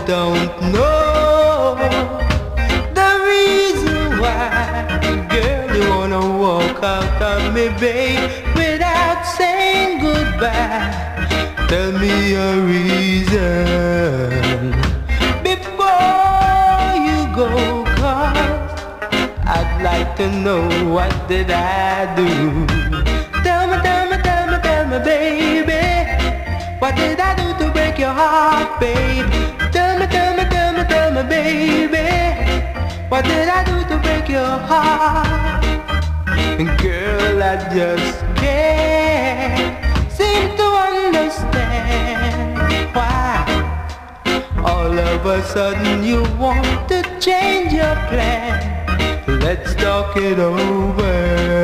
don't know the reason why, girl, you wanna walk out on me, babe, without saying goodbye. Tell me a reason before you go, 'cause I'd like to know what did I do. Tell me, tell me, tell me, tell me, baby, what did I do to break your heart, babe? Tell me, tell me, tell me, tell me, baby, what did I do to break your heart? Girl, I just can't seem to understand why all of a sudden you want to change your plan. Let's talk it over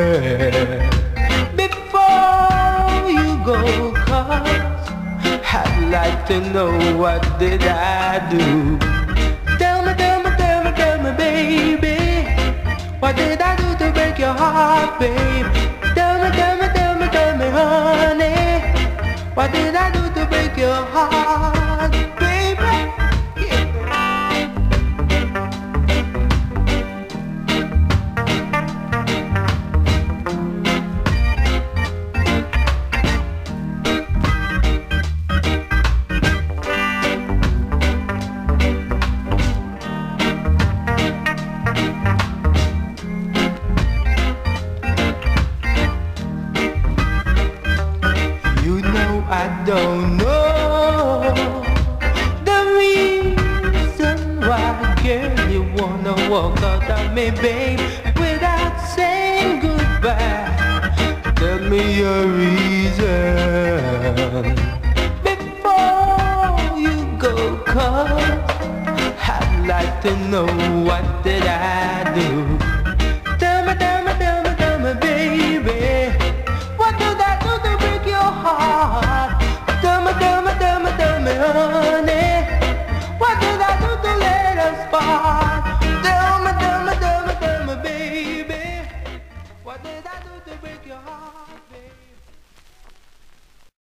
before you go, 'cause I'd like to know what did I do. Tell me, tell me, tell me, tell me, baby, what did I do to break your heart, babe? Tell me, tell me, tell me, tell me, honey, what did I do to break your heart, baby? I don't know the reason why, girl, you wanna walk out on me, babe, without saying goodbye. Tell me your reason.